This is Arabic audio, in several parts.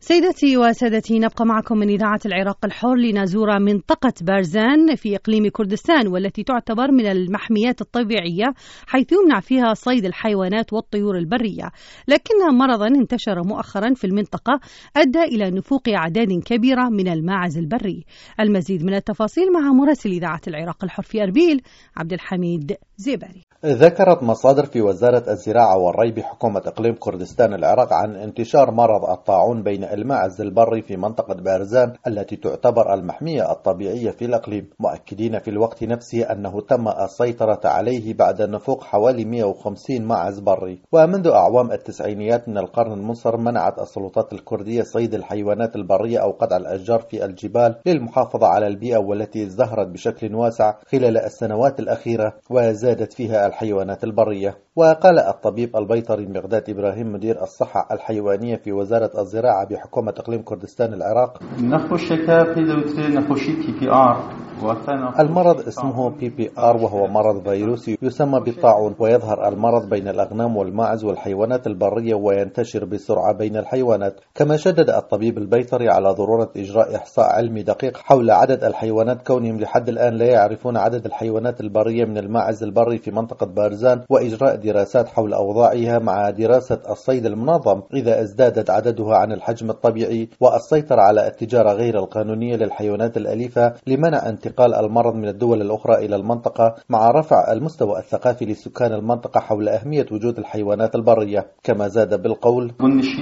سيدتي وسادتي، نبقى معكم من إذاعة العراق الحر لنزور منطقة بارزان في إقليم كردستان، والتي تعتبر من المحميات الطبيعية حيث يمنع فيها صيد الحيوانات والطيور البرية، لكن مرضا انتشر مؤخرا في المنطقة أدى إلى نفوق أعداد كبيرة من الماعز البري. المزيد من التفاصيل مع مراسل إذاعة العراق الحر في أربيل عبد الحميد زيباري. ذكرت مصادر في وزارة الزراعة والري بحكومة إقليم كردستان العراق عن انتشار مرض الطاعون بين الماعز البري في منطقة بارزان التي تعتبر المحمية الطبيعية في الإقليم، مؤكدين في الوقت نفسه أنه تم السيطرة عليه بعد نفوق حوالي 150 ماعز بري. ومنذ أعوام التسعينيات من القرن المنصر منعت السلطات الكردية صيد الحيوانات البرية أو قطع الأشجار في الجبال للمحافظة على البيئة، والتي ازدهرت بشكل واسع خلال السنوات الأخيرة وزادت فيها الحيوانات البرية. وقال الطبيب البيطري مقداد إبراهيم مدير الصحة الحيوانية في وزارة الزراعة بحكومة إقليم كردستان العراق: المرض اسمه PPR وهو مرض فيروسي يسمى بالطاعون، ويظهر المرض بين الأغنام والماعز والحيوانات البرية وينتشر بسرعة بين الحيوانات. كما شدد الطبيب البيطري على ضرورة إجراء إحصاء علمي دقيق حول عدد الحيوانات، كونهم لحد الآن لا يعرفون عدد الحيوانات البرية من الماعز البري في منطقة بارزان، وإجراء دراسات حول أوضاعها مع دراسة الصيد المنظم إذا ازدادت عددها عن الحجم الطبيعي، والسيطرة على التجارة غير القانونية للحيوانات الأليفة لمنع انتقال المرض من الدول الأخرى إلى المنطقة، مع رفع المستوى الثقافي لسكان المنطقة حول أهمية وجود الحيوانات البرية. كما زاد بالقول: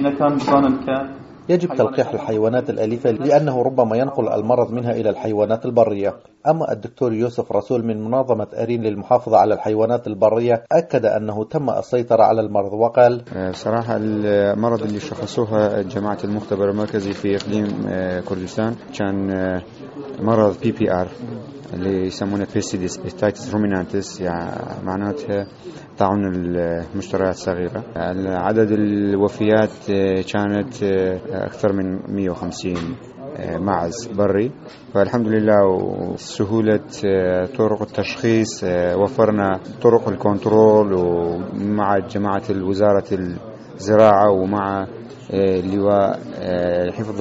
يجب تلقيح الحيوانات الأليفة لأنه ربما ينقل المرض منها إلى الحيوانات البرية. أما الدكتور يوسف رسول من منظمة أرين للمحافظة على الحيوانات البرية أكد أنه تم السيطرة على المرض وقال: صراحة المرض اللي شخصوها جماعة المختبر المركزي في إقليم كردستان كان مرض PPR اللي يسمونه Pistitis ruminantis، يعني معناتها طاعون المشتريات الصغيرة. عدد الوفيات كانت أكثر من 150 ماعز بري، فالحمد لله وسهولة طرق التشخيص وفرنا طرق الكنترول، ومع جماعة وزارة الزراعة ومع لواء حفظ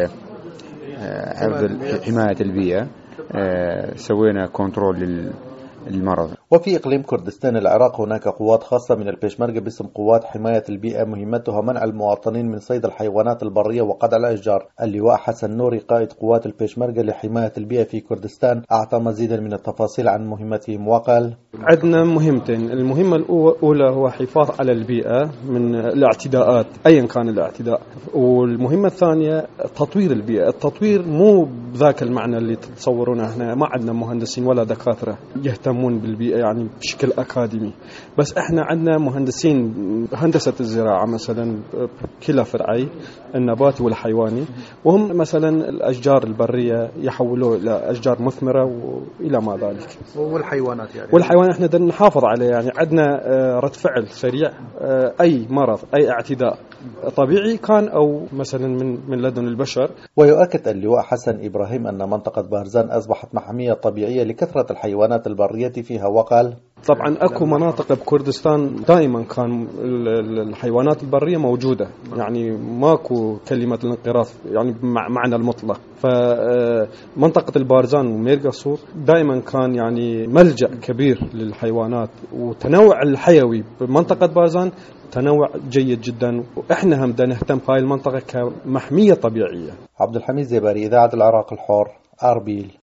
حماية البيئة سوينا كنترول للمرض. وفي إقليم كردستان العراق هناك قوات خاصة من البيشمركة باسم قوات حماية البيئة، مهمتها منع المواطنين من صيد الحيوانات البرية وقطع الأشجار. اللواء حسن نوري قائد قوات البيشمركة لحماية البيئة في كردستان أعطى مزيدا من التفاصيل عن مهمتهم وقال: عندنا مهمتين. المهمة الأولى هو حفاظ على البيئة من الاعتداءات أيا كان الاعتداء، والمهمة الثانية تطوير البيئة. التطوير مو بذاك المعنى اللي تتصورونه، احنا ما عندنا مهندسين ولا دكاترة يهتمون بالبيئة يعني بشكل أكاديمي، بس احنا عندنا مهندسين هندسة الزراعة مثلا كلا فرعي النباتي والحيواني، وهم مثلا الأشجار البرية يحولوه إلى أشجار مثمرة وإلى ما ذلك. والحيوانات يعني والحيوانات احنا بدنا نحافظ عليه، يعني عندنا رد فعل سريع أي مرض أي اعتداء طبيعي كان أو مثلا من لدن البشر. ويؤكد اللواء حسن إبراهيم أن منطقة بارزان أصبحت محمية طبيعية لكثرة الحيوانات البرية فيها وقال: طبعا اكو مناطق بكردستان دائما كان الحيوانات البريه موجوده، يعني ماكو كلمه الانقراض يعني معنى المطلق. فمنطقه البارزان وميرقا صور دائما كان يعني ملجأ كبير للحيوانات، وتنوع الحيوي بمنطقه بارزان تنوع جيد جدا، واحنا هم بدنا نهتم بهاي المنطقه كمحميه طبيعيه. عبد الحميد زيباري، إذاعة العراق الحر، أربيل.